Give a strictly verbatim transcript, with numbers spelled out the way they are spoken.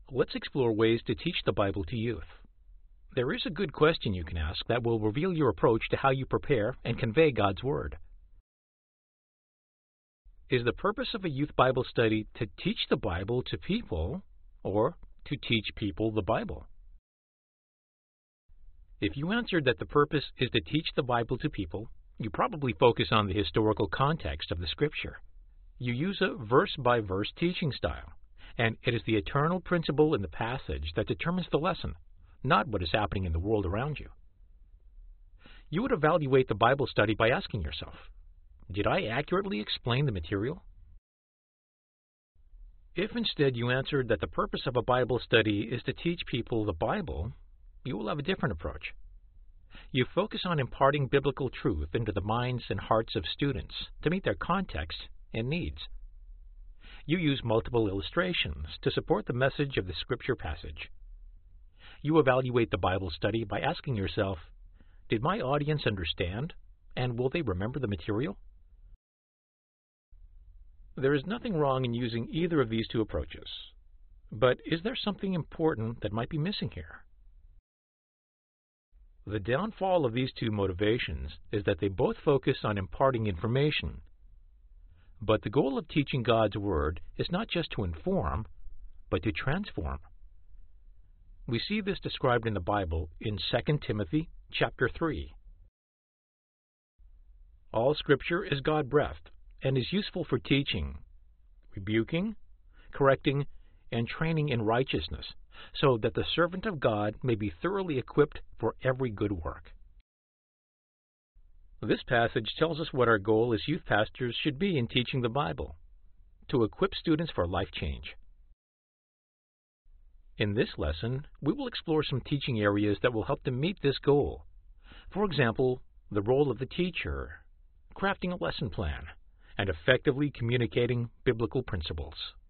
Let's explore ways to teach the Bible to youth. There is a good question you can ask that will reveal your approach to how you prepare and convey God's Word. Is the purpose of a youth Bible study to teach the Bible to people or to teach people the Bible? If you answered that the purpose is to teach the Bible to people, you probably focus on the historical context of the Scripture. You use a verse-by-verse teaching style, and it is the eternal principle in the passage that determines the lesson, not what is happening in the world around you. You would evaluate the Bible study by asking yourself, did I accurately explain the material? If instead you answered that the purpose of a Bible study is to teach people the Bible, you will have a different approach. You focus on imparting biblical truth into the minds and hearts of students to meet their context and needs. You use multiple illustrations to support the message of the Scripture passage. You evaluate the Bible study by asking yourself, did my audience understand, and will they remember the material? There is nothing wrong in using either of these two approaches, but is there something important that might be missing here? The downfall of these two motivations is that they both focus on imparting information. But the goal of teaching God's Word is not just to inform, but to transform. We see this described in the Bible in Second Timothy chapter three. All Scripture is God-breathed and is useful for teaching, rebuking, correcting, and training in righteousness, so that the servant of God may be thoroughly equipped for every good work. This passage tells us what our goal as youth pastors should be in teaching the Bible, to equip students for life change. In this lesson, we will explore some teaching areas that will help them meet this goal. For example, the role of the teacher, crafting a lesson plan, and effectively communicating biblical principles.